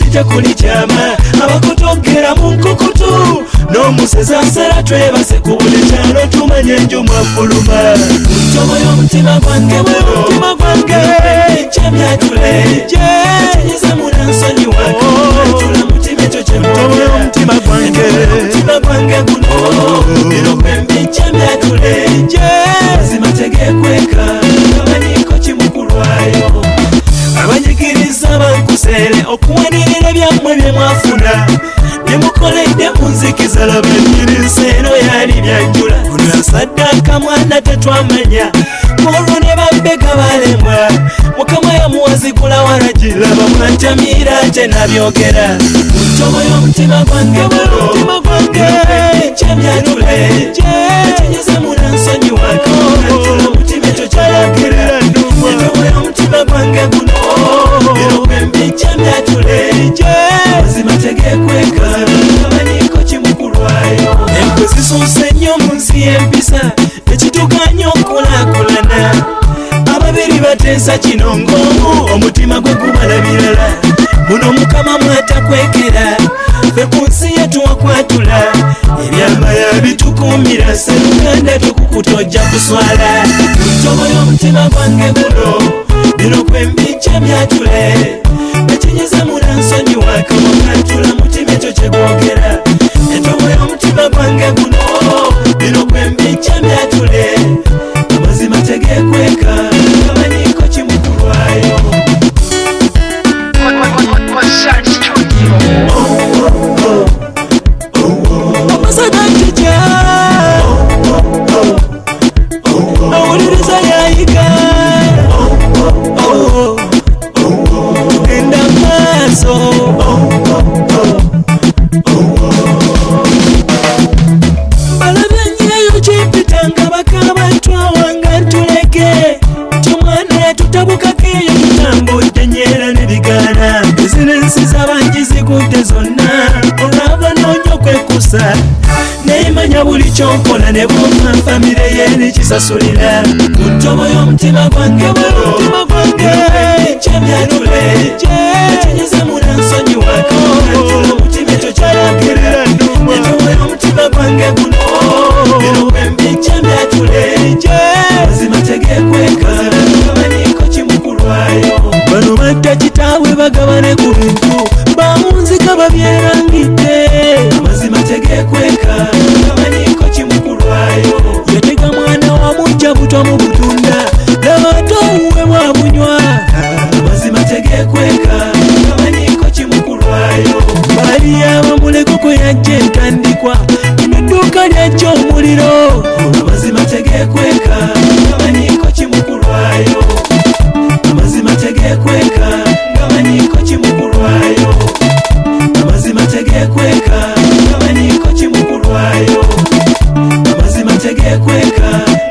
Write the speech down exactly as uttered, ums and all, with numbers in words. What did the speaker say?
tujja kulijama abakutogera mu nkukutu n'omuseza nsera twebase ku buli kyalo tumanye enjuma fuluma ntobo y'omutima gwange mutima gwange kyemyatule kyenyiza muna nsonyi wakatula mutima ekyo kyemtobo y'omutima gwange mutima gwange guno bino kwembi kyemyatule mazima tegekweka abanyiko kimukulwayo abanyigiriza bankusere okuwanirira byammwe bye mwafuna nemukoledde munzikiza laba ennyirisa eno yali byanjula ono yasaddaka mwana tetwamanya olwo ne babbega balemwa mukama yamuwazigula waragira bamwantamira ate nabyogera mu ntobo y'omutima gwange mutima gwange kyemyatule kyenyiza muna nsonyi wakatula mutima ekyo kyayogera entobo y'omutima gwange guno bino kwembi kyemyatule mazima tegekweka abanyiko kimukulwayo enkwe zisuuse nnyo mu nsi y'empisa ekituganya okulakulana ababiri bateesa kino ng'omu omutima gwe gubala birala muno mukama mwatakwekera ffe ku nsi yetu wakwatula ebyamaya bitukuumira seruganda tukukutojja kuswala ntobo y'omutima gwange guno bino kwembi kyemyatule ekinyiza muna nsonyi wakamwakatula mutima ekyo kyegwogera entobo y'omutima gwange guno bino kwembi kyemyatule amazima tegekweka abanyiko kimukulwayo amasaga nkijja awuliriza yayiga tugenda maaso balabye nnyeyo kimpita nga bakaba twawanga ntuleke tomwana tutabukako eyo tutambudde nyeera nebigaana ezino ensi z'abangi zigudde zonna olwaba noonya okwekusa neemanya buli kyonkola ne bwoma famire ye nekisasulira mu ntobo y'omutima gwange mutima gwange kyemyatule kyenyiza muna nsonyi wakatula mutima ekyo kyayogera entobo y'omutima gwange guno bino kwembi kyemyatule mazima tegekweka abanyiko kimukulwayo bano batta kitaawe bagabane ku bintu bamunzika babyerangidde amazima tegekweka abanyiko kimukulwayo yatega mwana wamujja butwa mu butunda laba towuwe bwabunywa amazima tegekweka abanyiko kimukulwayo bali abamuleko kwe yajja entandikwa edduuka lyajja omuliro amazima tegekweka abanyiko kimukulwayo amazima tegekweka abanyiko kimukulwayo amazima tegekweka abanyiko kimukulwayo amazima tegekweka